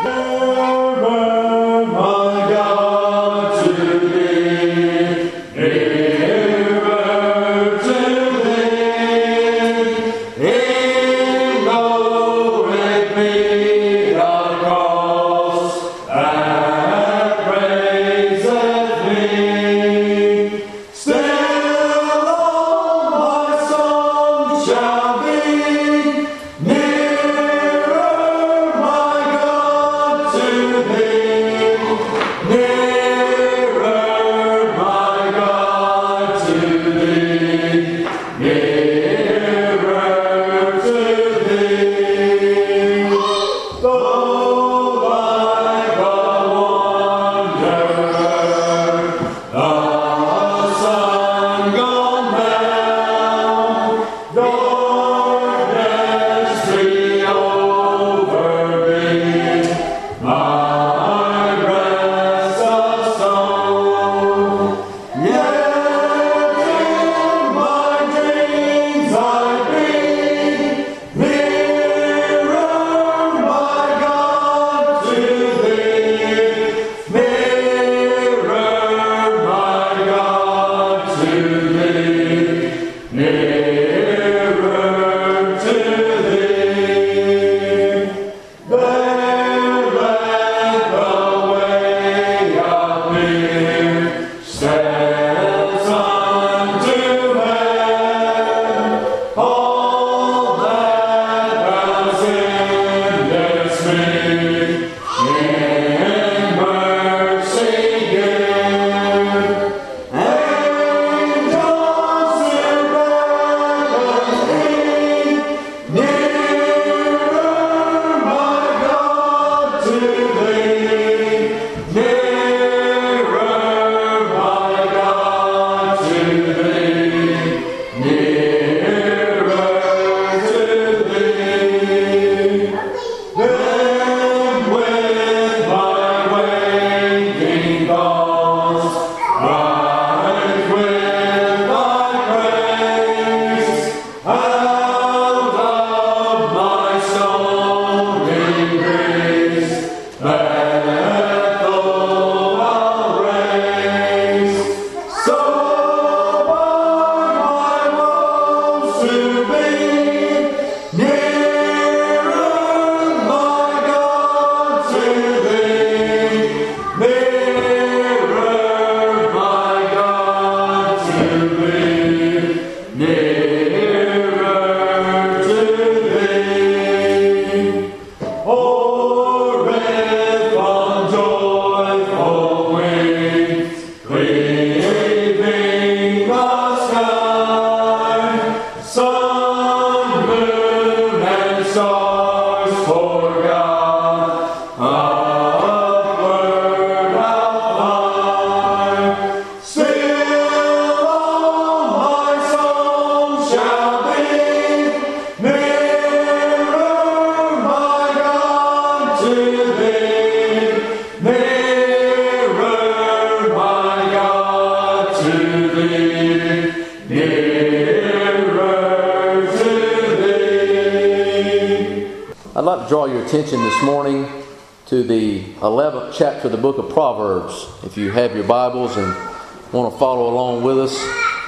I'd like to draw your attention this morning to the 11th chapter of the book of Proverbs. If you have your Bibles and want to follow along with us,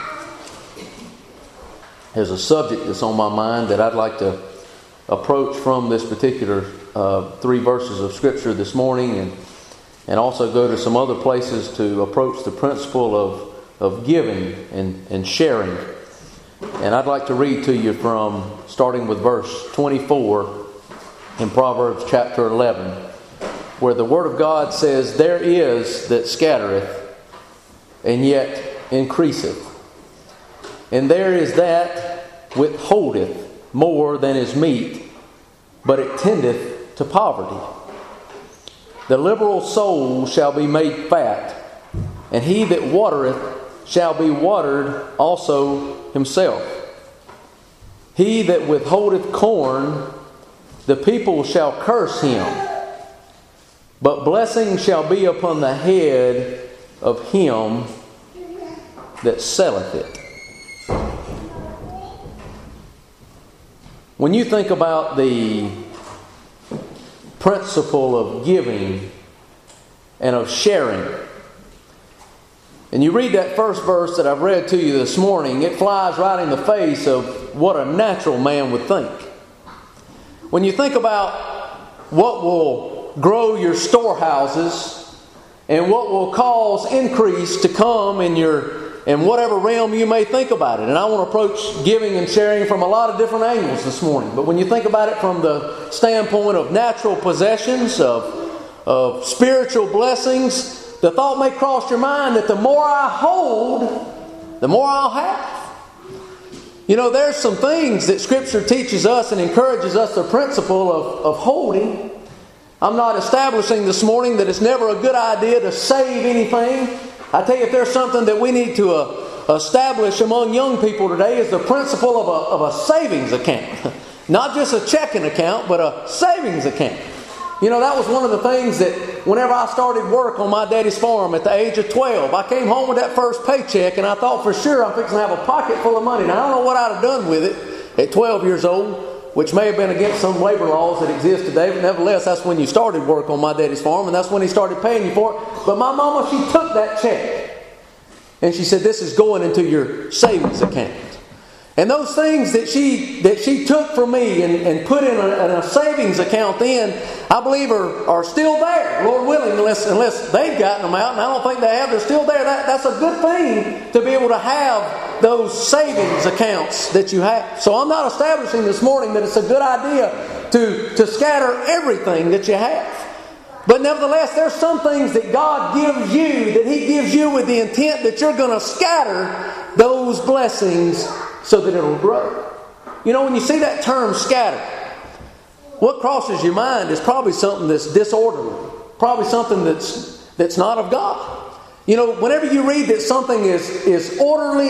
there's a subject that's on my mind that I'd like to approach from this particular 3 verses of Scripture this morning, and also go to some other places to approach the principle of giving and sharing. And I'd like to read to you from starting with verse 24 in Proverbs chapter 11, where the Word of God says, "There is that scattereth, and yet increaseth. And there is that withholdeth more than is meet, but it tendeth to poverty. The liberal soul shall be made fat, and he that watereth shall be watered also himself. He that withholdeth corn, the people shall curse him, but blessing shall be upon the head of him that selleth it." When you think about the principle of giving and of sharing. And you read that first verse that I've read to you this morning, it flies right in the face of what a natural man would think. When you think about what will grow your storehouses and what will cause increase to come in whatever realm you may think about it. And I want to approach giving and sharing from a lot of different angles this morning. But when you think about it from the standpoint of natural possessions, of spiritual blessings, the thought may cross your mind that the more I hold, the more I'll have. You know, there's some things that Scripture teaches us and encourages us the principle of holding. I'm not establishing this morning that it's never a good idea to save anything. I tell you, if there's something that we need to establish among young people today, is the principle of a savings account. Not just a checking account, but a savings account. You know, that was one of the things that whenever I started work on my daddy's farm at the age of 12, I came home with that first paycheck and I thought for sure I'm fixing to have a pocket full of money. Now, I don't know what I'd have done with it at 12 years old, which may have been against some labor laws that exist today, but nevertheless, that's when you started work on my daddy's farm, and that's when he started paying you for it. But my mama, she took that check, and she said, this is going into your savings account. And those things that she took from me and put in a savings account then, I believe are still there, Lord willing, unless they've gotten them out, and I don't think they have, they're still there. That's a good thing to be able to have those savings accounts that you have. So I'm not establishing this morning that it's a good idea to scatter everything that you have. But nevertheless, there's some things that God gives you, that He gives you with the intent that you're going to scatter those blessings so that it'll grow. You know, when you see that term scatter, what crosses your mind is probably something that's disorderly. Probably something that's not of God. You know, whenever you read that something is orderly,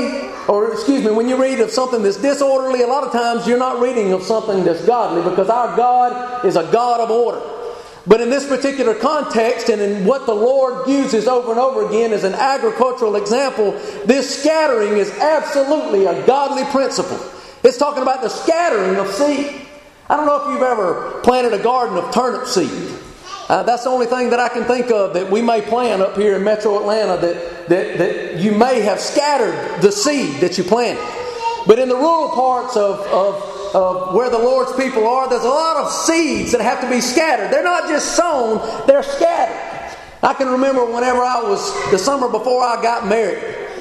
when you read of something that's disorderly, a lot of times you're not reading of something that's godly, because our God is a God of order. But in this particular context, and in what the Lord uses over and over again as an agricultural example, this scattering is absolutely a godly principle. It's talking about the scattering of seed. I don't know if you've ever planted a garden of turnip seed. That's the only thing that I can think of that we may plant up here in Metro Atlanta that you may have scattered the seed that you planted. But in the rural parts of where the Lord's people are, there's a lot of seeds that have to be scattered. They're not just sown, they're scattered. I can remember whenever the summer before I got married,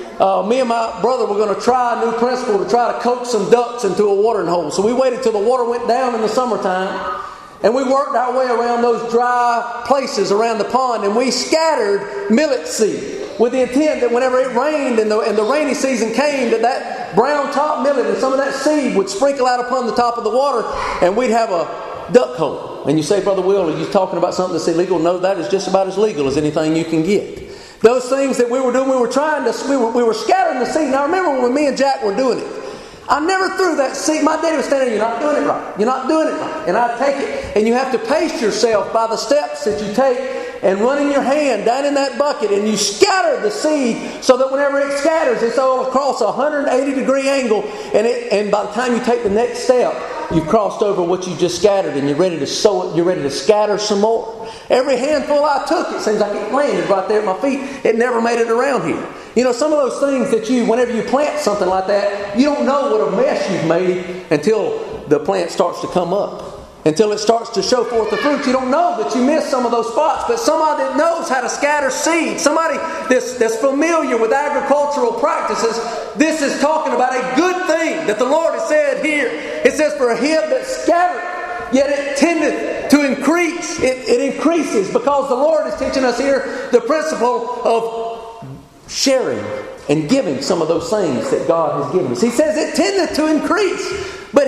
me and my brother were going to try a new principle to try to coax some ducks into a watering hole. So we waited till the water went down in the summertime, and we worked our way around those dry places around the pond, and we scattered millet seed with the intent that whenever it rained and the rainy season came, that brown top millet and some of that seed would sprinkle out upon the top of the water, and we'd have a duck hole. And you say, Brother Will, are you talking about something that's illegal? No, that is just about as legal as anything you can get. Those things that we were doing, we were scattering the seed. Now I remember when me and Jack were doing it, I never threw that seed. My daddy was standing there, you're not doing it right. You're not doing it right. And I'd take it, and you have to pace yourself by the steps that you take and running your hand down in that bucket, and you scatter the seed so that whenever it scatters, it's all across a 180-degree angle, and by the time you take the next step, you've crossed over what you just scattered, and you're ready to sow it, you're ready to scatter some more. Every handful I took, it seems like it landed right there at my feet. It never made it around here. You know, some of those things that whenever you plant something like that, you don't know what a mess you've made until the plant starts to come up. Until it starts to show forth the fruit. You don't know that you missed some of those spots. But somebody that knows how to scatter seed, somebody that's familiar with agricultural practices, this is talking about a good thing that the Lord has said here. It says, for him that scattered, yet it tendeth to increase. It increases, because the Lord is teaching us here the principle of sharing and giving some of those things that God has given us. He says it tendeth to increase. But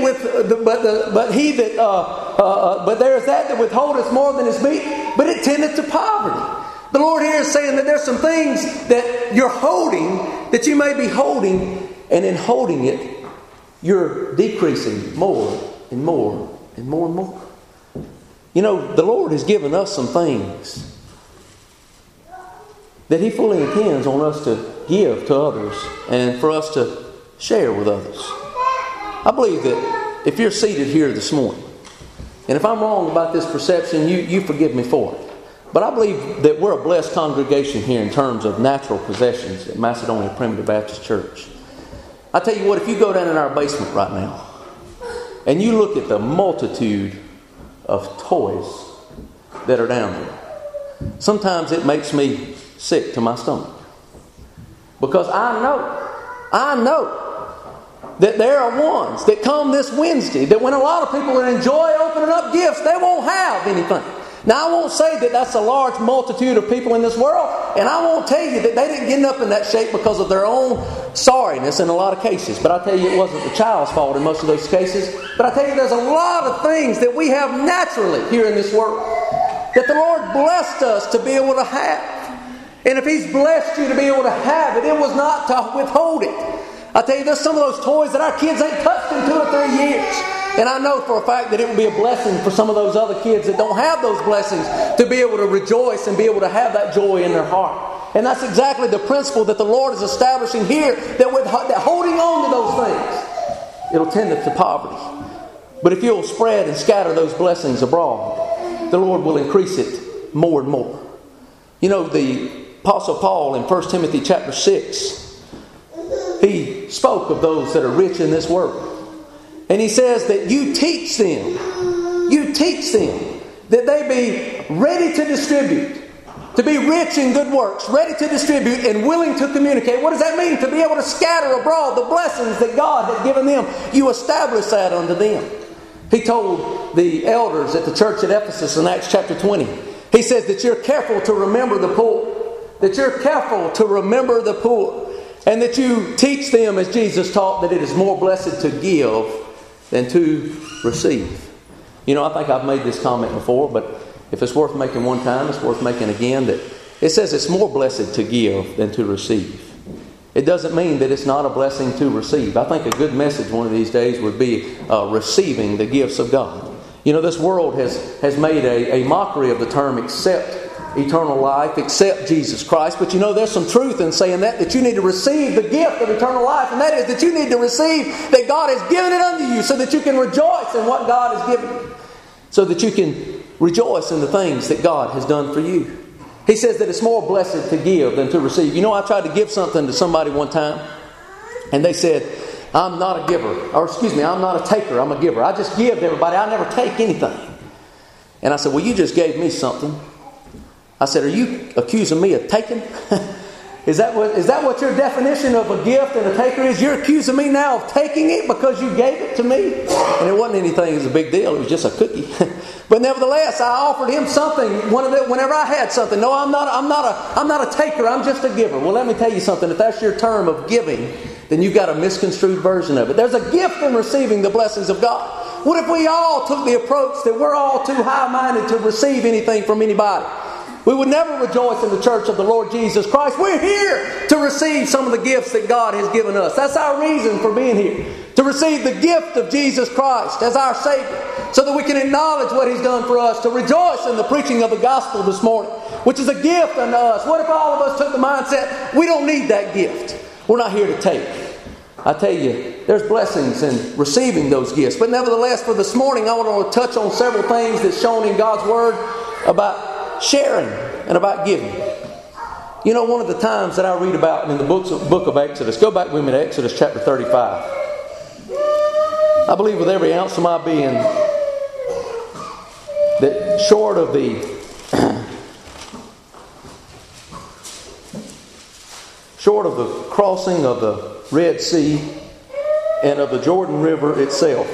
there's that withholdeth more than is meet, but it tendeth to poverty. The Lord here is saying that there's some things that you're holding, that you may be holding, and in holding it, you're decreasing more and more and more and more. You know, the Lord has given us some things that He fully intends on us to give to others and for us to share with others. I believe that if you're seated here this morning And if I'm wrong about this perception, you forgive me for it. But I believe that we're a blessed congregation here in terms of natural possessions at Macedonia Primitive Baptist Church. I tell you what, if you go down in our basement right now and you look at the multitude of toys that are down there, sometimes it makes me sick to my stomach. Because I know that there are ones that come this Wednesday that when a lot of people enjoy opening up gifts, they won't have anything. Now, I won't say that that's a large multitude of people in this world, and I won't tell you that they didn't get up in that shape because of their own sorriness in a lot of cases. But I tell you, it wasn't the child's fault in most of those cases. But I tell you, there's a lot of things that we have naturally here in this world that the Lord blessed us to be able to have. And if He's blessed you to be able to have it, it was not to withhold it. I tell you, there's some of those toys that our kids ain't touched in 2 or 3 years. And I know for a fact that it would be a blessing for some of those other kids that don't have those blessings to be able to rejoice and be able to have that joy in their heart. And that's exactly the principle that the Lord is establishing here, that holding on to those things, it'll tend to poverty. But if you'll spread and scatter those blessings abroad, the Lord will increase it more and more. You know, the Apostle Paul in 1 Timothy chapter 6, he spoke of those that are rich in this world. And he says that you teach them that they be ready to distribute, to be rich in good works, ready to distribute and willing to communicate. What does that mean? To be able to scatter abroad the blessings that God has given them. You establish that unto them. He told the elders at the church at Ephesus in Acts chapter 20, he says that you're careful to remember the poor, that you're careful to remember the poor, and that you teach them, as Jesus taught, that it is more blessed to give than to receive. You know, I think I've made this comment before, but if it's worth making one time, it's worth making again, that it says it's more blessed to give than to receive. It doesn't mean that it's not a blessing to receive. I think a good message one of these days would be receiving the gifts of God. You know, this world has made a mockery of the term accept eternal life, accept Jesus Christ. But you know, there's some truth in saying that you need to receive the gift of eternal life. And that is that you need to receive that God has given it unto you so that you can rejoice in what God has given you. So that you can rejoice in the things that God has done for you. He says that it's more blessed to give than to receive. You know, I tried to give something to somebody one time, and they said, I'm not a giver. Or I'm not a taker, I'm a giver. I just give to everybody. I never take anything. And I said, well, you just gave me something. I said, are you accusing me of taking? Is that what your definition of a gift and a taker is? You're accusing me now of taking it because you gave it to me? And it wasn't anything, it was a big deal. It was just a cookie. But nevertheless, I offered him something whenever I had something. No, I'm not a taker, I'm just a giver. Well, let me tell you something. If that's your term of giving, then you've got a misconstrued version of it. There's a gift in receiving the blessings of God. What if we all took the approach that we're all too high-minded to receive anything from anybody? We would never rejoice in the church of the Lord Jesus Christ. We're here to receive some of the gifts that God has given us. That's our reason for being here. To receive the gift of Jesus Christ as our Savior, so that we can acknowledge what He's done for us. To rejoice in the preaching of the gospel this morning, which is a gift unto us. What if all of us took the mindset, we don't need that gift. We're not here to take. I tell you, there's blessings in receiving those gifts. But nevertheless, for this morning, I want to touch on several things that's shown in God's Word about sharing and about giving. You know, one of the times that I read about in the book of Exodus, go back with me to Exodus chapter 35. I believe with every ounce of my being that short of the crossing of the Red Sea and of the Jordan River itself,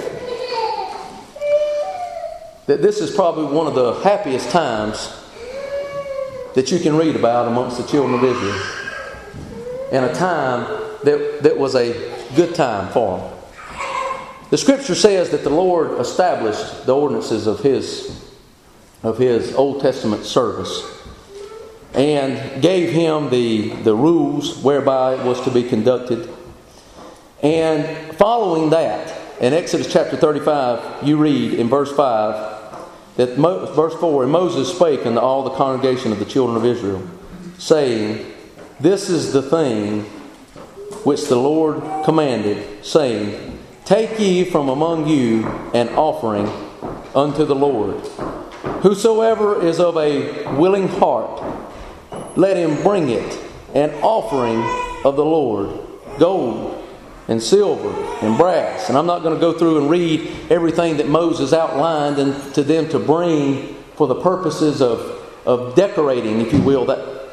that this is probably one of the happiest times that you can read about amongst the children of Israel, and a time that was a good time for them. The Scripture says that the Lord established the ordinances of His Old Testament service and gave him the rules whereby it was to be conducted. And following that, in Exodus chapter 35, you read in verse 5, that verse 4, and Moses spake unto all the congregation of the children of Israel, saying, This is the thing which the Lord commanded, saying, Take ye from among you an offering unto the Lord. Whosoever is of a willing heart, let him bring it, an offering of the Lord, gold and silver and brass. And I'm not going to go through and read everything that Moses outlined and to them to bring for the purposes of decorating, if you will,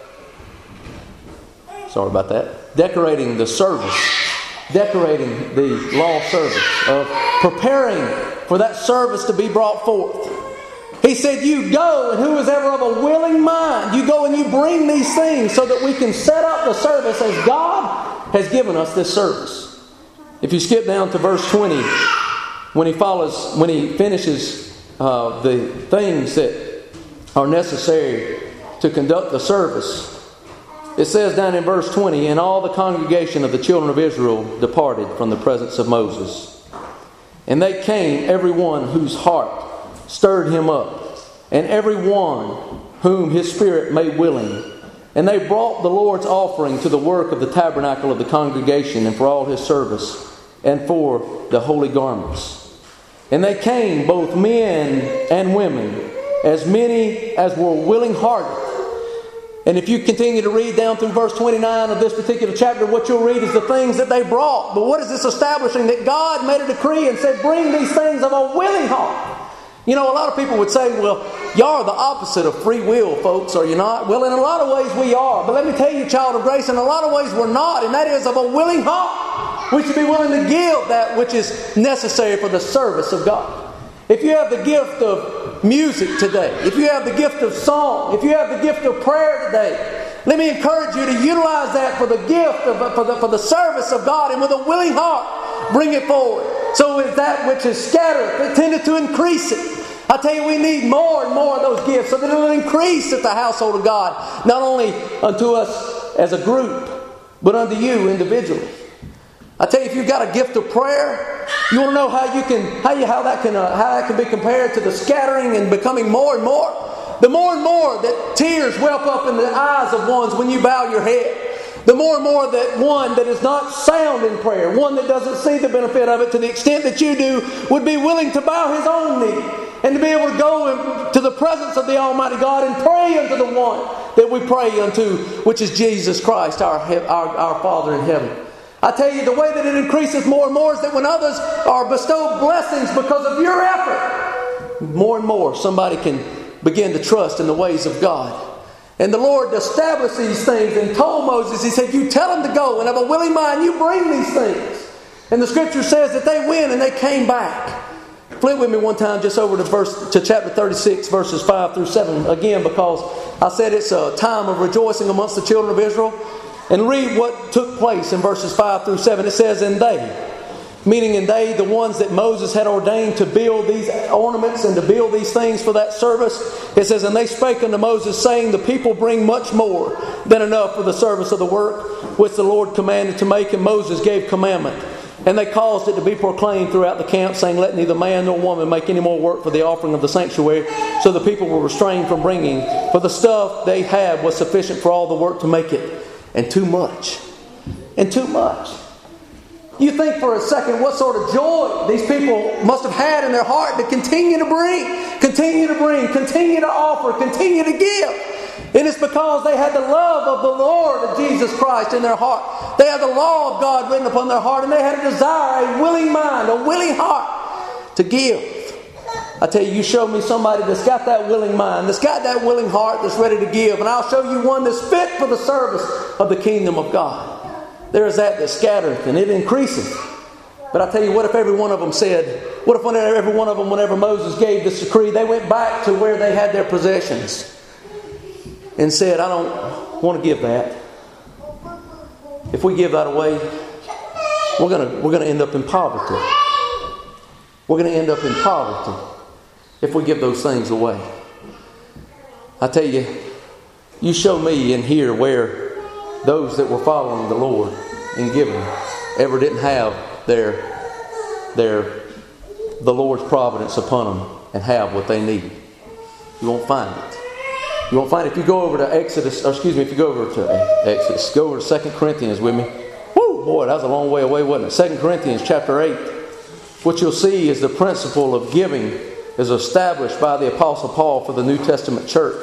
decorating the service, decorating the law service, of preparing for that service to be brought forth. He said, you go, and who is ever of a willing mind, you go and you bring these things so that we can set up the service as God has given us this service. If you skip down to verse 20, when he finishes the things that are necessary to conduct the service, it says down in verse 20, and all the congregation of the children of Israel departed from the presence of Moses. And they came, every one whose heart stirred him up, and every one whom his spirit made willing. And they brought the Lord's offering to the work of the tabernacle of the congregation, and for all his service, and for the holy garments. And they came, both men and women, as many as were willing-hearted. And if you continue to read down through verse 29 of this particular chapter, what you'll read is the things that they brought. But what is this establishing? That God made a decree and said, bring these things of a willing heart. You know, a lot of people would say, well, y'all are the opposite of free will, folks, are you not? Well, in a lot of ways we are. But let me tell you, child of grace, in a lot of ways we're not. And that is of a willing heart. We should be willing to give that which is necessary for the service of God. If you have the gift of music today, if you have the gift of song, if you have the gift of prayer today, let me encourage you to utilize that for the gift of, for the service of God, and with a willing heart, bring it forward. So is that which is scattered, it tended to increase it. I tell you, we need more and more of those gifts so that it will increase at the household of God, not only unto us as a group, but unto you individually. I tell you, if you've got a gift of prayer, you want to know how that can be compared to the scattering and becoming more and more. The more and more that tears well up in the eyes of ones when you bow your head. The more and more that one that is not sound in prayer, one that doesn't see the benefit of it to the extent that you do, would be willing to bow his own knee and to be able to go to the presence of the Almighty God and pray unto the one that we pray unto, which is Jesus Christ, our Father in heaven. I tell you, the way that it increases more and more is that when others are bestowed blessings because of your effort, more and more somebody can begin to trust in the ways of God. And the Lord established these things and told Moses, He said, you tell them to go and have a willing mind, you bring these things. And the Scripture says that they went and they came back. Flip with me one time just over to chapter 36, verses 5 through 7. Again, because I said it's a time of rejoicing amongst the children of Israel. And read what took place in verses 5 through 7. It says, and they, meaning in they, the ones that Moses had ordained to build these ornaments and to build these things for that service. It says, and they spake unto Moses, saying, the people bring much more than enough for the service of the work which the Lord commanded to make. And Moses gave commandment. And they caused it to be proclaimed throughout the camp, saying, let neither man nor woman make any more work for the offering of the sanctuary. So the people were restrained from bringing, for the stuff they had was sufficient for all the work to make it. And too much. And too much. You think for a second what sort of joy these people must have had in their heart to continue to bring, continue to offer, continue to give. And it's because they had the love of the Lord of Jesus Christ in their heart. They had the law of God written upon their heart, and they had a desire, a willing mind, a willing heart to give. I tell you, you show me somebody that's got that willing mind, that's got that willing heart, that's ready to give, and I'll show you one that's fit for the service of the kingdom of God. There's that scattereth, and it increaseth. But I tell you, what if every one of them said, what if every one of them, whenever Moses gave this decree, they went back to where they had their possessions and said, I don't want to give that. If we give that away, we're going to end up in poverty. We're going to end up in poverty if we give those things away. I tell you, you show me in here where those that were following the Lord in giving ever didn't have the Lord's providence upon them and have what they need. You won't find it. You won't find it. If you go over to Exodus, go over to 2 Corinthians with me. Woo, boy, that was a long way away, wasn't it? 2 Corinthians chapter 8. What you'll see is the principle of giving is established by the Apostle Paul for the New Testament church.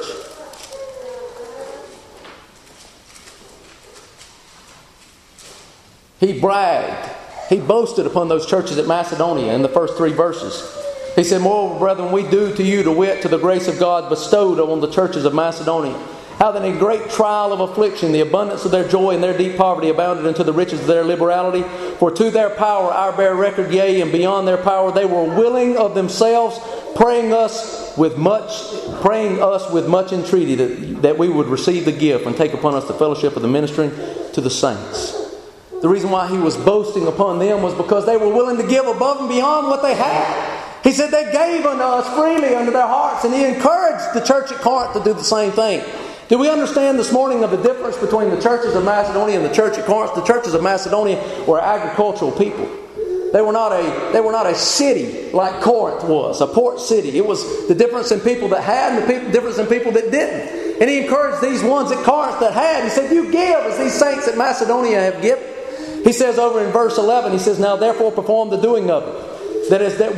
He bragged. He boasted upon those churches at Macedonia in the first 3 verses. He said, "Moreover, brethren, we do to you to wit to the grace of God bestowed on the churches of Macedonia. How that in great trial of affliction, the abundance of their joy and their deep poverty abounded unto the riches of their liberality. For to their power our bear record, yea, and beyond their power they were willing of themselves, praying us with much entreaty that we would receive the gift and take upon us the fellowship of the ministering to the saints." The reason why he was boasting upon them was because they were willing to give above and beyond what they had. He said they gave unto us freely unto their hearts, and he encouraged the church at Corinth to do the same thing. Do we understand this morning of the difference between the churches of Macedonia and the church at Corinth? The churches of Macedonia were agricultural people. They were not a city like Corinth was, a port city. It was the difference in people that had and the difference in people that didn't. And he encouraged these ones at Corinth that had. He said, "You give as these saints at Macedonia have given." He says over in verse 11, he says, "Now therefore perform the doing of it. That is,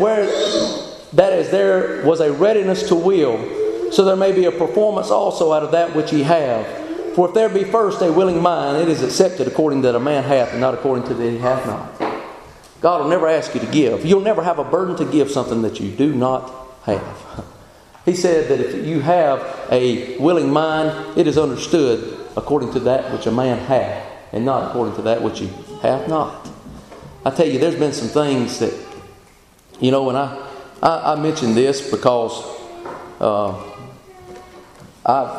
there was a readiness to will, so there may be a performance also out of that which ye have. For if there be first a willing mind, it is accepted according that a man hath, and not according to that he hath not." God will never ask you to give. You'll never have a burden to give something that you do not have. He said that if you have a willing mind, it is understood according to that which a man hath, and not according to that which he hath not. I tell you, there's been some things that, you know, and I mention this because I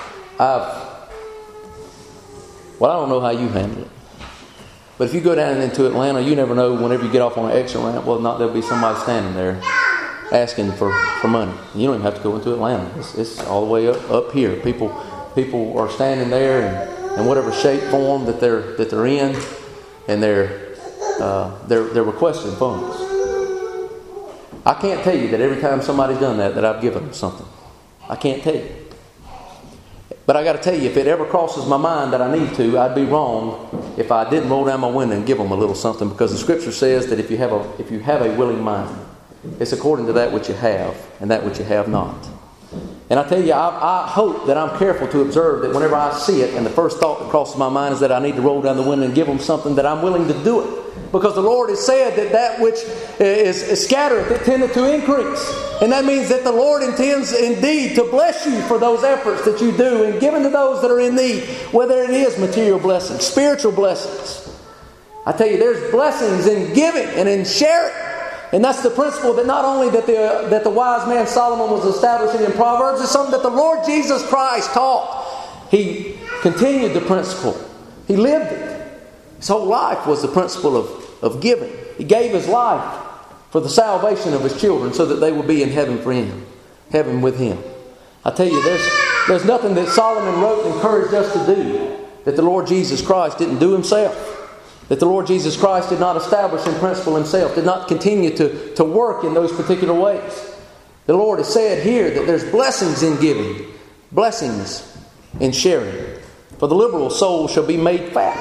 don't know how you handle it. But if you go down into Atlanta, you never know whenever you get off on an exit ramp, whether or not there'll be somebody standing there asking for money. You don't even have to go into Atlanta. It's all the way up here. People are standing there in whatever shape, form that they're in, and they're requesting funds. I can't tell you that every time somebody's done that I've given them something. I can't tell you. But I got to tell you, if it ever crosses my mind that I need to, I'd be wrong if I didn't roll down my window and give them a little something, because the Scripture says that if you have a willing mind, it's according to that which you have and that which you have not. And I tell you, I hope that I'm careful to observe that whenever I see it, and the first thought that crosses my mind is that I need to roll down the window and give them something, that I'm willing to do it. Because the Lord has said that which is scattered, it tendeth to increase. And that means that the Lord intends indeed to bless you for those efforts that you do in giving to those that are in need, whether it is material blessings, spiritual blessings. I tell you, there's blessings in giving and in sharing. And that's the principle that not only that the wise man Solomon was establishing in Proverbs, it's something that the Lord Jesus Christ taught. He continued the principle. He lived it. His whole life was the principle of giving. He gave his life for the salvation of his children so that they would be in heaven for him, heaven with him. I tell you, there's nothing that Solomon wrote and encouraged us to do that the Lord Jesus Christ didn't do himself. That the Lord Jesus Christ did not establish in principle himself, did not continue to work in those particular ways. The Lord has said here that there's blessings in giving, blessings in sharing. For the liberal soul shall be made fat.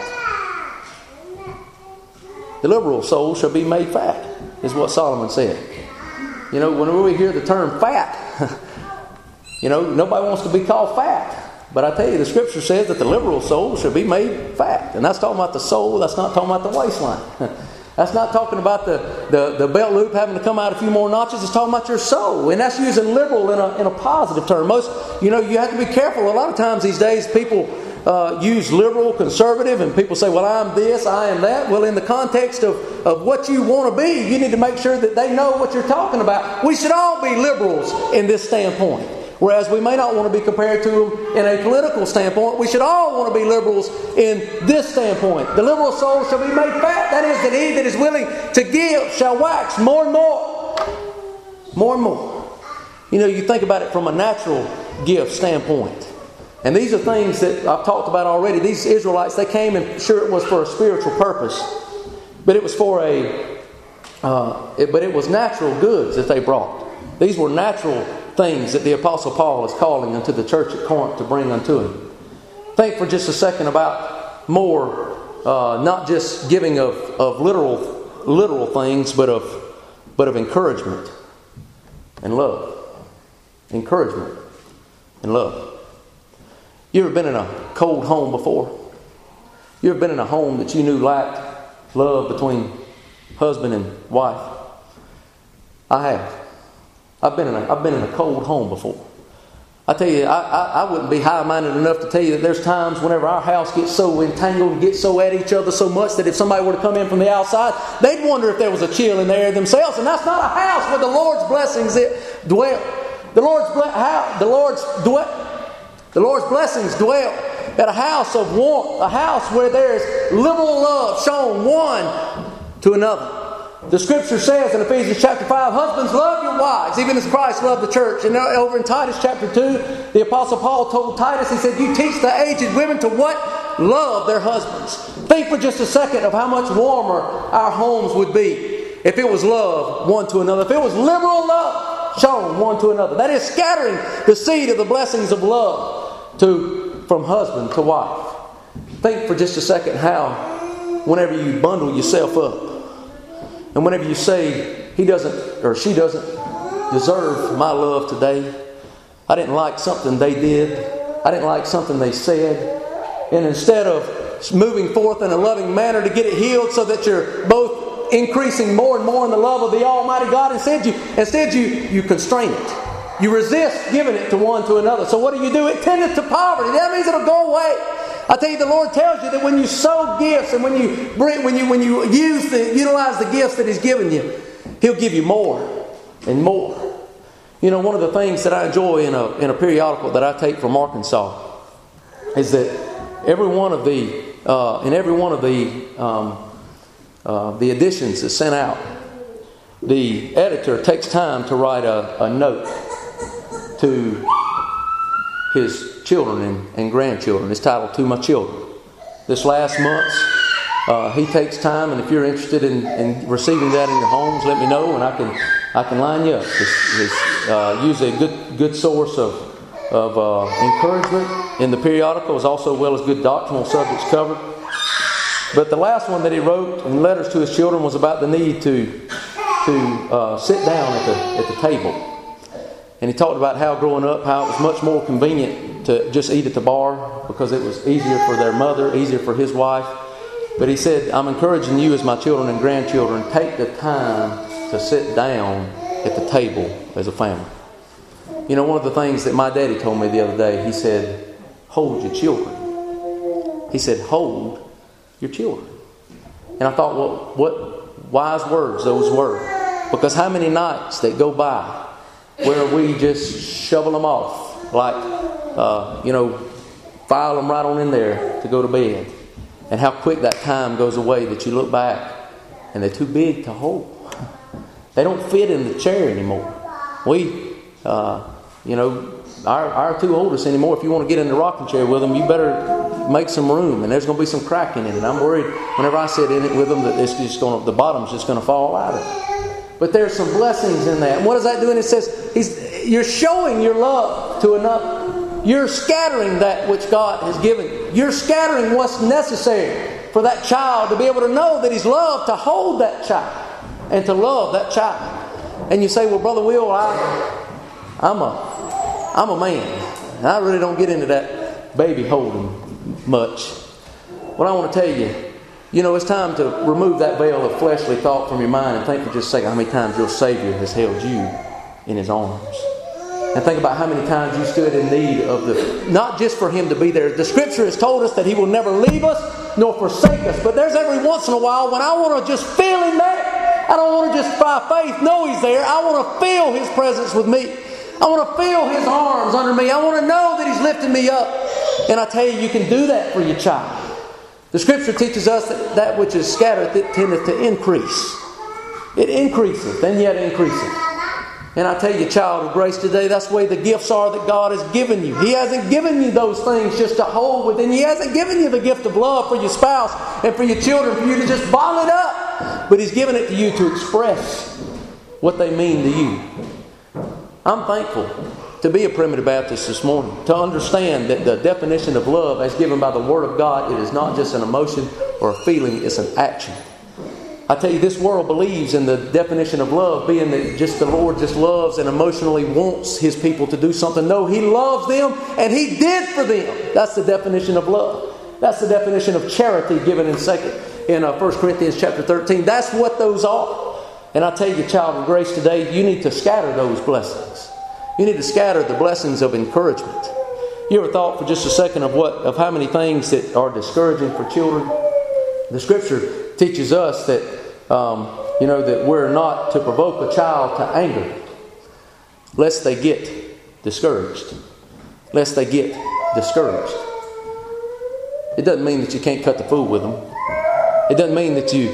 The liberal soul shall be made fat, is what Solomon said. You know, whenever we hear the term fat, you know, nobody wants to be called fat. But I tell you, the Scripture says that the liberal soul shall be made fat. And that's talking about the soul. That's not talking about the waistline. That's not talking about the belt loop having to come out a few more notches. It's talking about your soul. And that's using liberal in a positive term. You have to be careful. A lot of times these days people use liberal, conservative, and people say, well, I'm this, I am that. Well, in the context of what you want to be, you need to make sure that they know what you're talking about. We should all be liberals in this standpoint. Whereas we may not want to be compared to them in a political standpoint, we should all want to be liberals in this standpoint. The liberal soul shall be made fat. That is, that he that is willing to give shall wax more and more. More and more. You know, you think about it from a natural gift standpoint. And these are things that I've talked about already. These Israelites, they came, and sure, it was for a spiritual purpose. But it was but it was natural goods that they brought. These were natural things that the Apostle Paul is calling unto the church at Corinth to bring unto him. Think for just a second about more, not just giving of literal things, but of encouragement. and love. Encouragement and love. You ever been in a cold home before? You ever been in a home that you knew lacked love between husband and wife? I have. I've been in a cold home before. I tell you, I wouldn't be high-minded enough to tell you that there's times whenever our house gets so entangled and gets so at each other so much that if somebody were to come in from the outside, they'd wonder if there was a chill in the air themselves. And that's not a house where the Lord's blessings dwell. The Lord's blessings dwell at a house of warmth, a house where there is liberal love shown one to another. The Scripture says in Ephesians chapter 5, husbands, love your wives, even as Christ loved the church. And over in Titus chapter 2, the Apostle Paul told Titus, he said, you teach the aged women to what? Love their husbands. Think for just a second of how much warmer our homes would be if it was love one to another. If it was liberal love shown one to another. That is scattering the seed of the blessings of love from husband to wife. Think for just a second how whenever you bundle yourself up, and whenever you say, he doesn't or she doesn't deserve my love today. I didn't like something they did. I didn't like something they said. And instead of moving forth in a loving manner to get it healed so that you're both increasing more and more in the love of the Almighty God, instead you constrain it. You resist giving it to one to another. So what do? It tendeth to poverty. That means it'll go away. I tell you, the Lord tells you that when you sow gifts and when you utilize the gifts that He's given you, He'll give you more and more. You know, one of the things that I enjoy in a periodical that I take from Arkansas is that every one of the editions that's sent out, the editor takes time to write a note to his children and grandchildren. It's titled To My Children. This last month, he takes time, and if you're interested in receiving that in your homes, let me know, and I can line you up. It's usually a good source of encouragement in the periodical, as also well as good doctrinal subjects covered. But the last one that he wrote in letters to his children was about the need to sit down at the table. And he talked about how growing up, how it was much more convenient to just eat at the bar because it was easier for their mother, easier for his wife. But he said, I'm encouraging you as my children and grandchildren, take the time to sit down at the table as a family. You know, one of the things that my daddy told me the other day, he said, hold your children. He said, hold your children. And I thought, well, what wise words those were. Because how many nights that go by where we just shovel them off, like, file them right on in there to go to bed. And how quick that time goes away that you look back and they're too big to hold. They don't fit in the chair anymore. Our two oldest anymore, if you want to get in the rocking chair with them, you better make some room, and there's going to be some cracking in it. I'm worried whenever I sit in it with them that the bottom's just going to fall out of it. But there's some blessings in that. And what is that doing? It says you're showing your love to another. You're scattering that which God has given you. You're scattering what's necessary for that child to be able to know that he's loved, to hold that child and to love that child. And you say, well, Brother Will, I'm a man. And I really don't get into that baby holding much. What I want to tell you, it's time to remove that veil of fleshly thought from your mind and think for just a second how many times your Savior has held you in His arms. And think about how many times you stood in need of not just for Him to be there. The Scripture has told us that He will never leave us nor forsake us. But there's every once in a while when I want to just feel Him there. I don't want to just by faith know He's there. I want to feel His presence with me. I want to feel His arms under me. I want to know that He's lifting me up. And I tell you, you can do that for your child. The Scripture teaches us that which is scattered tendeth to increase. It increaseth and yet increaseth. And I tell you, child of grace, today, that's the way the gifts are that God has given you. He hasn't given you those things just to hold within. He hasn't given you the gift of love for your spouse and for your children, for you to just bottle it up. But He's given it to you to express what they mean to you. I'm thankful to be a Primitive Baptist this morning, to understand that the definition of love as given by the Word of God, it is not just an emotion or a feeling, it's an action. I tell you, this world believes in the definition of love being that just the Lord just loves and emotionally wants His people to do something. No, He loves them and He did for them. That's the definition of love. That's the definition of charity given in 1 Corinthians chapter 13. That's what those are. And I tell you, child of grace, today, you need to scatter those blessings. You need to scatter the blessings of encouragement. You ever thought for just a second of how many things that are discouraging for children? The Scripture teaches us that that we're not to provoke a child to anger, lest they get discouraged. Lest they get discouraged. It doesn't mean that you can't cut the fool with them. It doesn't mean that you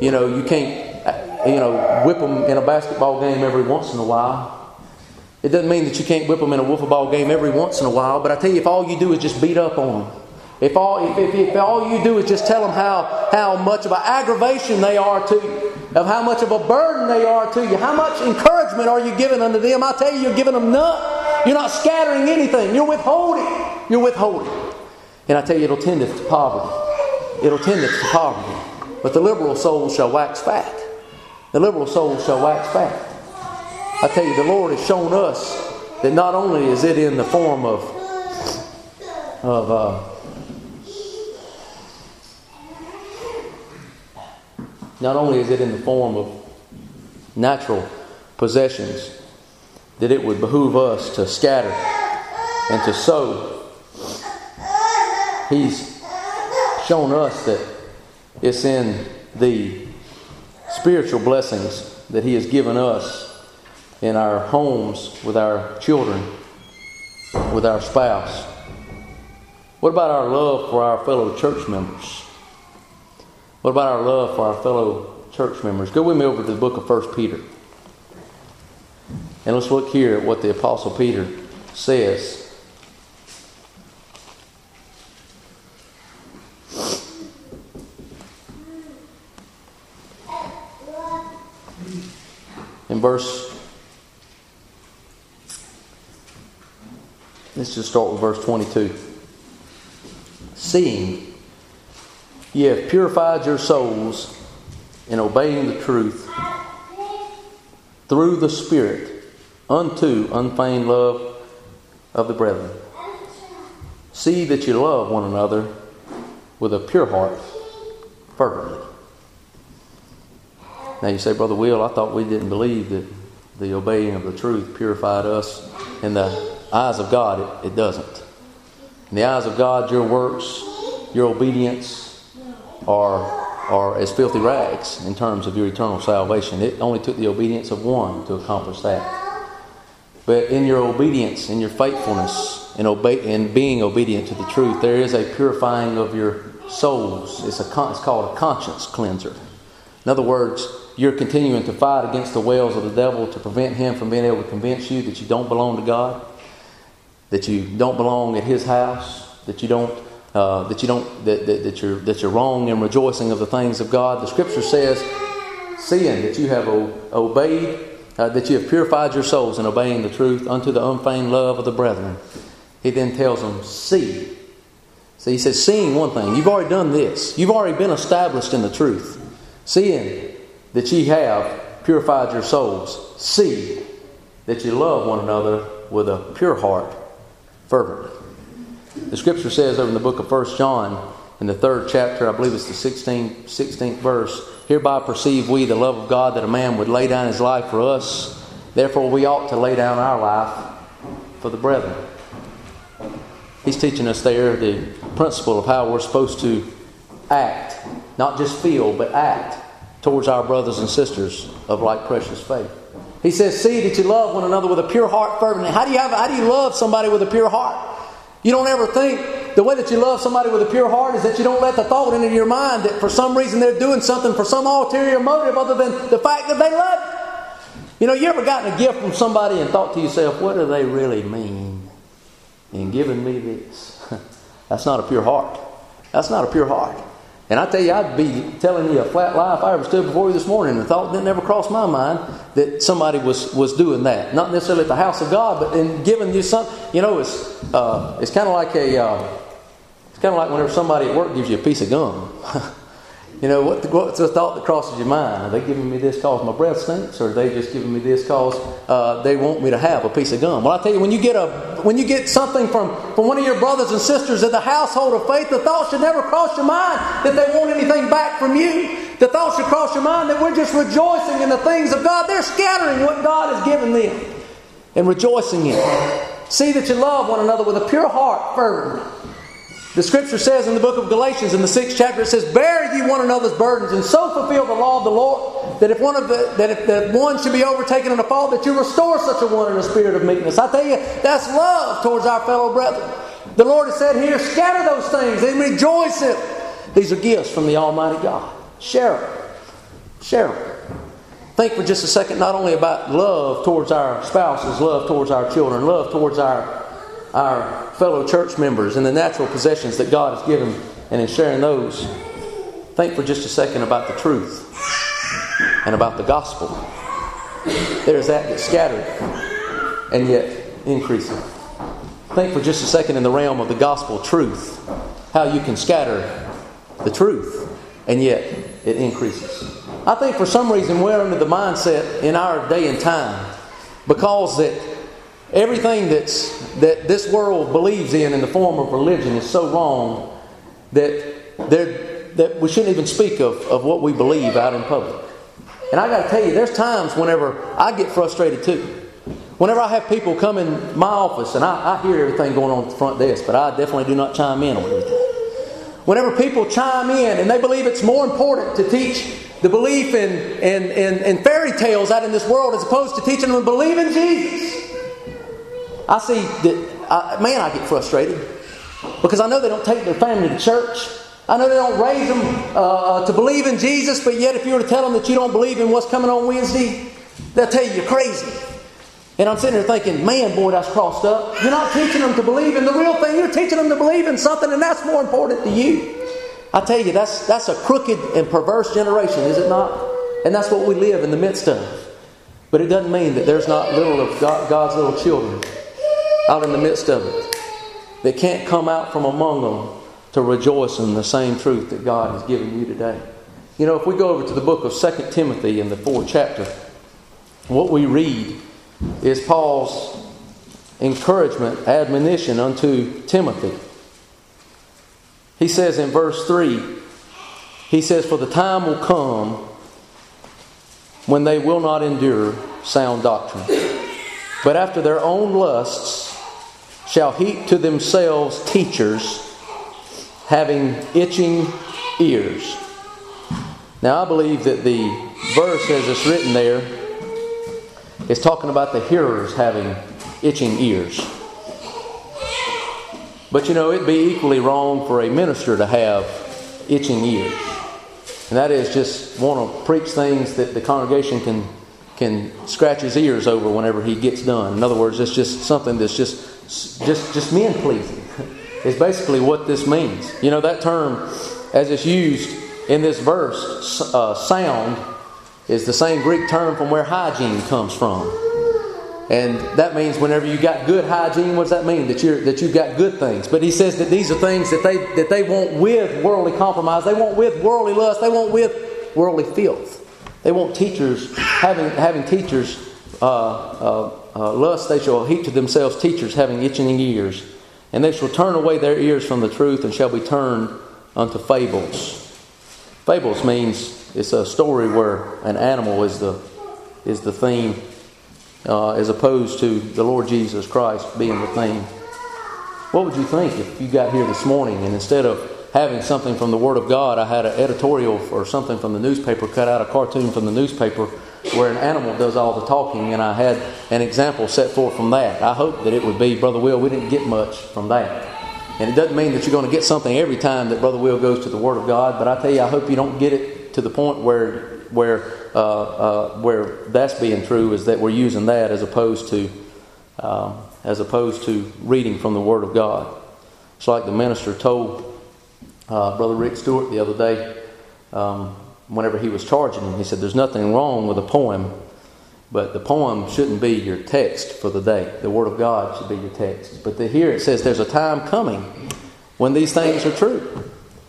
can't whip them in a basketball game every once in a while. It doesn't mean that you can't whip them in a wiffle ball game every once in a while. But I tell you, if all you do is just beat up on them, if all you do is just tell them how much of an aggravation they are to you, of how much of a burden they are to you, how much encouragement are you giving unto them? I tell you, you're giving them none. You're not scattering anything. You're withholding. You're withholding. And I tell you, it'll tendeth to poverty. It'll tendeth to poverty. But the liberal soul shall wax fat. The liberal soul shall wax fat. I tell you, the Lord has shown us that not only is it in the form of natural possessions, that it would behoove us to scatter and to sow. He's shown us that it's in the spiritual blessings that He has given us in our homes, with our children, with our spouse. What about our love for our fellow church members? What about our love for our fellow church members? Go with me over to the book of 1 Peter. And let's look here at what the Apostle Peter says. Let's just start with verse 22. Seeing ye have purified your souls in obeying the truth through the Spirit unto unfeigned love of the brethren. See that you love one another with a pure heart fervently. Now you say, Brother Will, I thought we didn't believe that the obeying of the truth purified us. In the eyes of God, it doesn't. In the eyes of God, your works, your obedience are as filthy rags in terms of your eternal salvation. It only took the obedience of one to accomplish that. But in your obedience, in your faithfulness, in being obedient to the truth, there is a purifying of your souls. It's called a conscience cleanser. In other words, you're continuing to fight against the wiles of the devil to prevent him from being able to convince you that you don't belong to God, that you don't belong at His house, that you're wrong in rejoicing of the things of God. The Scripture says, seeing that you have obeyed, that you have purified your souls in obeying the truth unto the unfeigned love of the brethren. He then tells them, see. So he says, seeing one thing, you've already done this. You've already been established in the truth. Seeing that ye have purified your souls, see that you love one another with a pure heart fervently. The Scripture says over in the book of 1 John, in the 3rd chapter, I believe it's the 16th verse, hereby perceive we the love of God, that a man would lay down his life for us. Therefore we ought to lay down our life for the brethren. He's teaching us there the principle of how we're supposed to act, not just feel, but act towards our brothers and sisters of like precious faith. He says, see that you love one another with a pure heart fervently. How do you love somebody with a pure heart? You don't ever think the way that you love somebody with a pure heart is that you don't let the thought into your mind that for some reason they're doing something for some ulterior motive other than the fact that they love you. You ever gotten a gift from somebody and thought to yourself, what do they really mean in giving me this? That's not a pure heart. That's not a pure heart. And I tell you, I'd be telling you a flat lie if I ever stood before you this morning and the thought didn't ever cross my mind that somebody was doing that. Not necessarily at the house of God, but in giving you something. It's kind of like whenever somebody at work gives you a piece of gum. What's the thought that crosses your mind? Are they giving me this because my breath stinks, or are they just giving me this because they want me to have a piece of gum? Well, I tell you, when you get something from one of your brothers and sisters in the household of faith, the thought should never cross your mind that they want anything back from you. The thought should cross your mind that we're just rejoicing in the things of God. They're scattering what God has given them and rejoicing in it. See that you love one another with a pure heart fervently. The Scripture says in the book of Galatians, in the 6th chapter, it says, "Bear ye one another's burdens, and so fulfill the law of the Lord, that if one should be overtaken in a fault, that you restore such a one in a spirit of meekness." I tell you, that's love towards our fellow brethren. The Lord has said here, scatter those things and rejoice in. These are gifts from the Almighty God. Share them. Share them. Think for just a second not only about love towards our spouses, love towards our children, love towards our fellow church members and the natural possessions that God has given, and in sharing those, think for just a second about the truth and about the gospel. There's that that's scattered and yet increasing. Think for just a second in the realm of the gospel truth, how you can scatter the truth and yet it increases. I think for some reason we're under the mindset in our day and time, because that everything that this world believes in the form of religion is so wrong that we shouldn't even speak of what we believe out in public. And I got to tell you, there's times whenever I get frustrated too. Whenever I have people come in my office, and I hear everything going on at the front desk, but I definitely do not chime in on everything. Whenever people chime in and they believe it's more important to teach the belief in fairy tales out in this world as opposed to teaching them to believe in Jesus, I see that, I get frustrated, because I know they don't take their family to church. I know they don't raise them to believe in Jesus, but yet if you were to tell them that you don't believe in what's coming on Wednesday, they'll tell you you're crazy. And I'm sitting there thinking, man, boy, that's crossed up. You're not teaching them to believe in the real thing. You're teaching them to believe in something, and that's more important to you. I tell you, that's a crooked and perverse generation, is it not? And that's what we live in the midst of. But it doesn't mean that there's not little of God's little children out in the midst of it that can't come out from among them to rejoice in the same truth that God has given you today. If we go over to the book of 2 Timothy in the 4th chapter, what we read is Paul's encouragement, admonition unto Timothy. He says in verse 3, he says, "For the time will come when they will not endure sound doctrine, but after their own lusts shall heap to themselves teachers having itching ears." Now I believe that the verse as it's written there is talking about the hearers having itching ears. But it'd be equally wrong for a minister to have itching ears. And that is just want to preach things that the congregation can scratch his ears over whenever he gets done. In other words, it's just something that's just men pleasing. It's basically what this means. That term, as it's used in this verse, sound, is the same Greek term from where hygiene comes from. And that means whenever you got good hygiene, what does that mean? That you've got good things. But he says that these are things that they want with worldly compromise. They want with worldly lust. They want with worldly filth. They want teachers having teachers lust. They shall heap to themselves teachers having itching ears, and they shall turn away their ears from the truth and shall be turned unto fables. Fables means it's a story where an animal is the theme, as opposed to the Lord Jesus Christ being the theme. What would you think if you got here this morning and instead of having something from the Word of God, I had an editorial or something from the newspaper, cut out a cartoon from the newspaper where an animal does all the talking, and I had an example set forth from that? I hope that it would be, Brother Will, we didn't get much from that. And it doesn't mean that you're going to get something every time that Brother Will goes to the Word of God, but I tell you, I hope you don't get it to the point where that's being true, is that we're using that as opposed to reading from the Word of God. It's like the minister told Brother Rick Stewart the other day, whenever he was charging him, he said, "There's nothing wrong with a poem, but the poem shouldn't be your text for the day. The Word of God should be your text." But here it says there's a time coming when these things are true.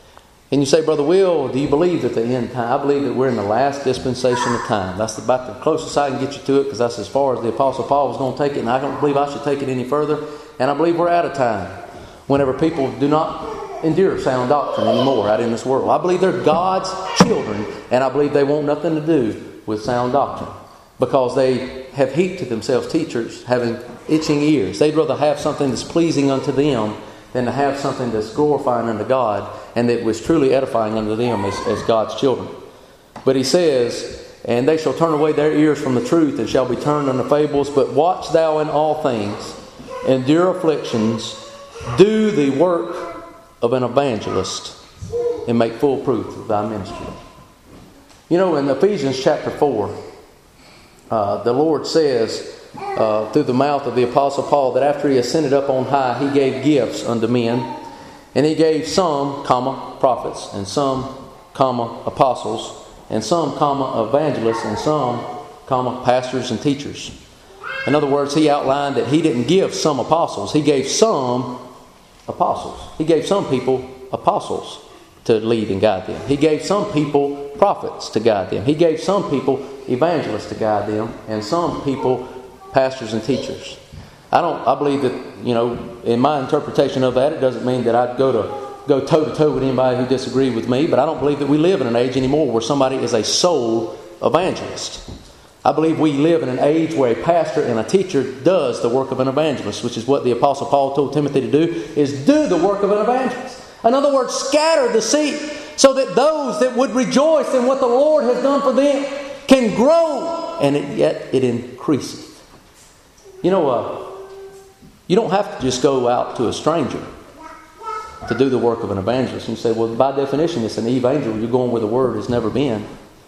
And you say, Brother Will, do you believe that the end time? I believe that we're in the last dispensation of time. That's about the closest I can get you to it, because that's as far as the Apostle Paul was going to take it, and I don't believe I should take it any further. And I believe we're out of time whenever people do not endure sound doctrine anymore out in this world. I believe they're God's children, and I believe they want nothing to do with sound doctrine, because they have heaped to themselves teachers having itching ears. They'd rather have something that's pleasing unto them than to have something that's glorifying unto God and that was truly edifying unto them as God's children. But he says, and they shall turn away their ears from the truth and shall be turned unto fables. But watch thou in all things, endure afflictions, do the work of an evangelist, and make full proof of thy ministry. You know, in Ephesians chapter 4, the Lord says through the mouth of the Apostle Paul that after he ascended up on high, he gave gifts unto men. And he gave some, prophets, and some, apostles, and some, evangelists, and some, pastors and teachers. In other words, he outlined that he didn't give some apostles. He gave some apostles. He gave some people apostles to lead and guide them. He gave some people prophets to guide them. He gave some people evangelists to guide them, and some people pastors and teachers. I believe that, in my interpretation of that, it doesn't mean that I'd go toe to toe with anybody who disagreed with me, but I don't believe that we live in an age anymore where somebody is a sole evangelist. I believe we live in an age where a pastor and a teacher does the work of an evangelist, which is what the Apostle Paul told Timothy to do, is do the work of an evangelist. In other words, scatter the seed so that those that would rejoice in what the Lord has done for them can grow, and yet it increases. You don't have to just go out to a stranger to do the work of an evangelist. And you say, well, by definition, it's an evangel. You're going where the word has never been.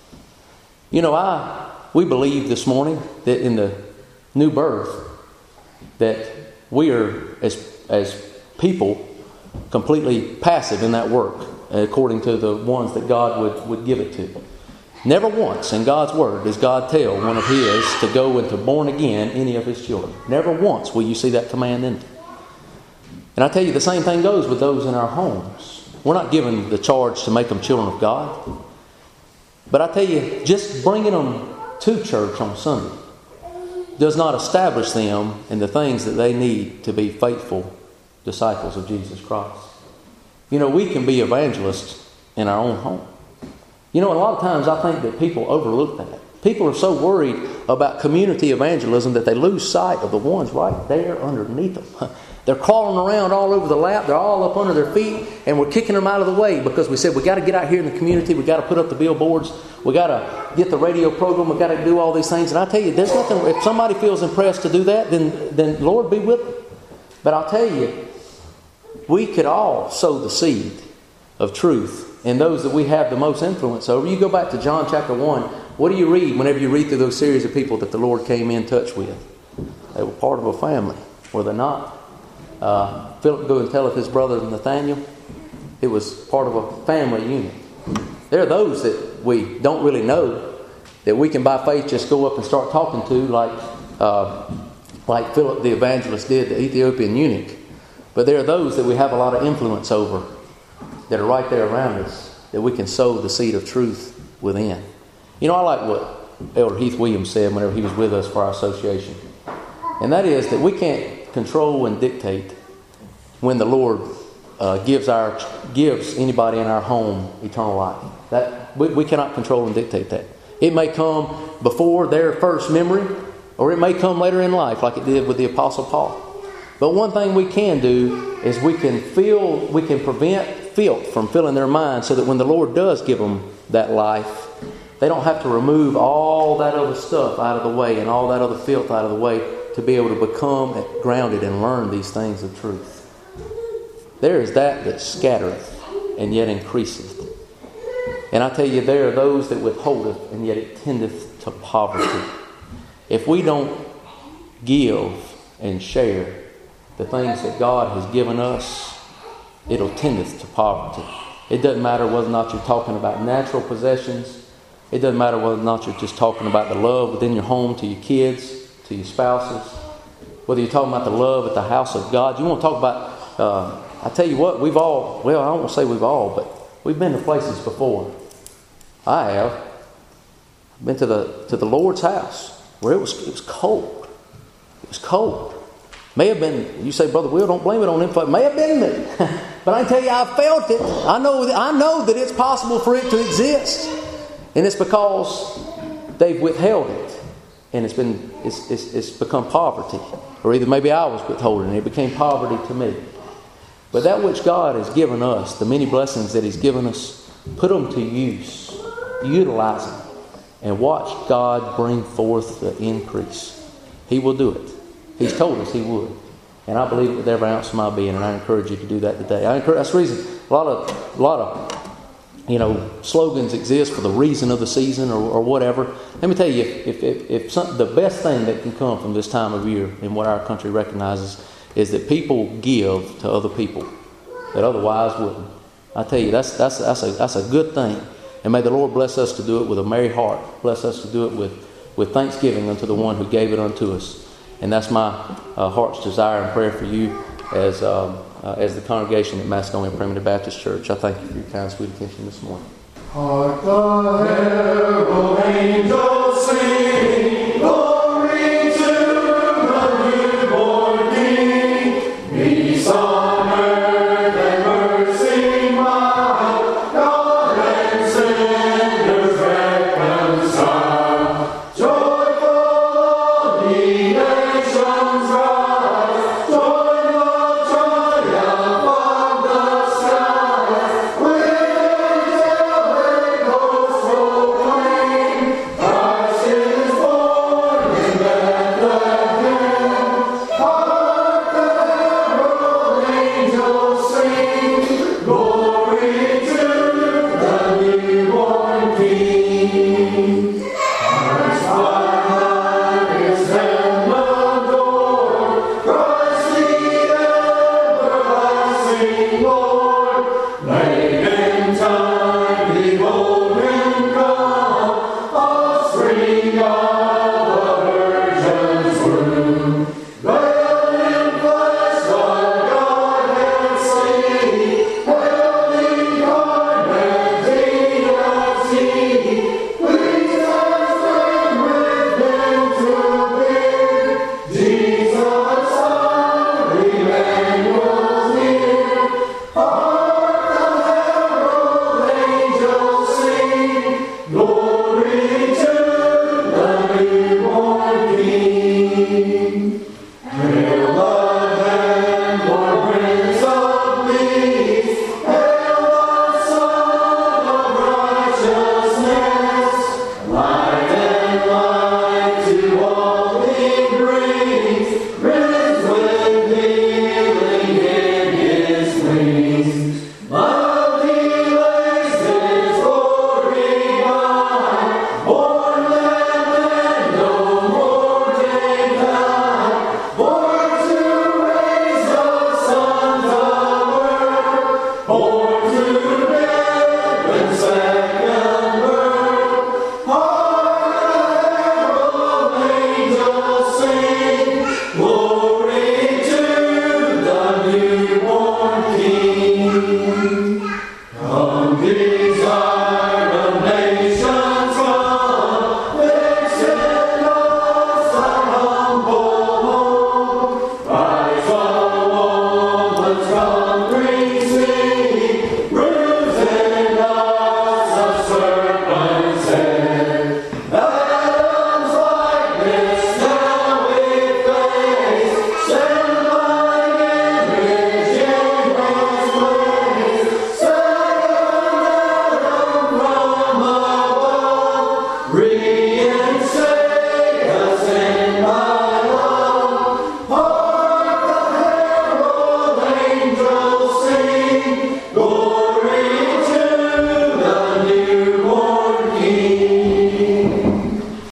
We believe this morning that in the new birth that we are, as people, completely passive in that work, according to the ones that God would give it to. Never once in God's Word does God tell one of His to go into born again any of His children. Never once will you see that command in it. And I tell you, the same thing goes with those in our homes. We're not given the charge to make them children of God. But I tell you, just bringing them to church on Sunday does not establish them in the things that they need to be faithful disciples of Jesus Christ. We can be evangelists in our own home. A lot of times I think that people overlook that. People are so worried about community evangelism that they lose sight of the ones right there underneath them. They're crawling around all over the lap. They're all up under their feet, and we're kicking them out of the way because we said we got to get out here in the community. We got to put up the billboards. We got to get the radio program. We got to do all these things. And I tell you, there's nothing. If somebody feels impressed to do that, then Lord be with them. But I'll tell you, we could all sow the seed of truth in those that we have the most influence over. You go back to John chapter 1. What do you read whenever you read through those series of people that the Lord came in touch with? They were part of a family, were they not? Philip go and telleth his brother Nathaniel. It was part of a family unit. There are those that we don't really know that we can by faith just go up and start talking to, like Philip the evangelist did the Ethiopian eunuch. But there are those that we have a lot of influence over that are right there around us that we can sow the seed of truth within. I like what Elder Heath Williams said whenever he was with us for our association. And that is that we can't control and dictate when the Lord gives anybody in our home eternal life. That we cannot control and dictate that. It may come before their first memory, or it may come later in life like it did with the Apostle Paul. But one thing we can do is we can prevent filth from filling their minds so that when the Lord does give them that life, they don't have to remove all that other stuff out of the way and all that other filth out of the way to be able to become grounded and learn these things of truth. There is that scattereth and yet increaseth. And I tell you, there are those that withholdeth and yet it tendeth to poverty. If we don't give and share the things that God has given us, it'll tendeth to poverty. It doesn't matter whether or not you're talking about natural possessions. It doesn't matter whether or not you're just talking about the love within your home to your kids, to your spouses. Whether you're talking about the love at the house of God. You want to talk about, I tell you what, I don't want to say we've all, but We've been to places before. I have. I've been to the Lord's house where it was cold. It was cold. May have been, you say, Brother Will, don't blame it on him. It may have been me. But I can tell you, I felt it. I know that it's possible for it to exist. And it's because they've withheld it. And it's become poverty. Or either maybe I was withholding it. It became poverty to me. But that which God has given us, the many blessings that He's given us, put them to use. Utilize them. And watch God bring forth the increase. He will do it. He's told us He would. And I believe it with every ounce of my being, and I encourage you to do that today. That's the reason a lot of slogans exist for the reason of the season or whatever. Let me tell you, if the best thing that can come from this time of year in what our country recognizes is that people give to other people that otherwise wouldn't. I tell you, that's a good thing. And may the Lord bless us to do it with a merry heart. Bless us to do it with thanksgiving unto the one who gave it unto us. And that's my heart's desire and prayer for you as the congregation at Macedonia Primitive Baptist Church. I thank you for your kind, sweet attention this morning. Hark the herald angels sing, glory to the newborn King. Peace on earth and mercy mild, God and sinners reconciled. Joyful the nations rise, join the triumph of the skies. Christ is born in Bethlehem. Hark the herald angels sing, glory to the newborn King. Christ's light is then adored, Christ the everlasting Lord. Late in time behold Him come, offspring of the Virgin's womb. Veiled in flesh, the Godhead see, held incarnate deity. Please transform with Him to be. Jesus, Son, Emmanuel's near. Hark the herald angels sing, glory to the newborn King. Hail the heaven-born Prince of Peace, hail the Son of Righteousness. Light and light to all He brings, risen with healing in His wings. Love He lays His glory by, born that man no more may die, born to raise the sons of earth.